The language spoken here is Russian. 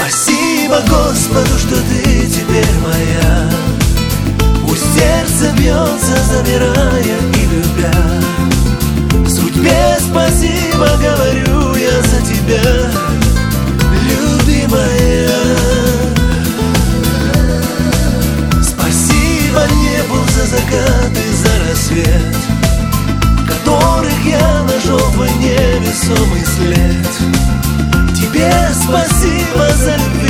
Спасибо Господу, что ты теперь моя. Пусть сердце бьется, замирая и любя. Судьбе спасибо, говорю я за тебя, любимая. Спасибо небу за закат и за рассвет, в которых я нашел твой невесомый след. Тебе спасибо за любовь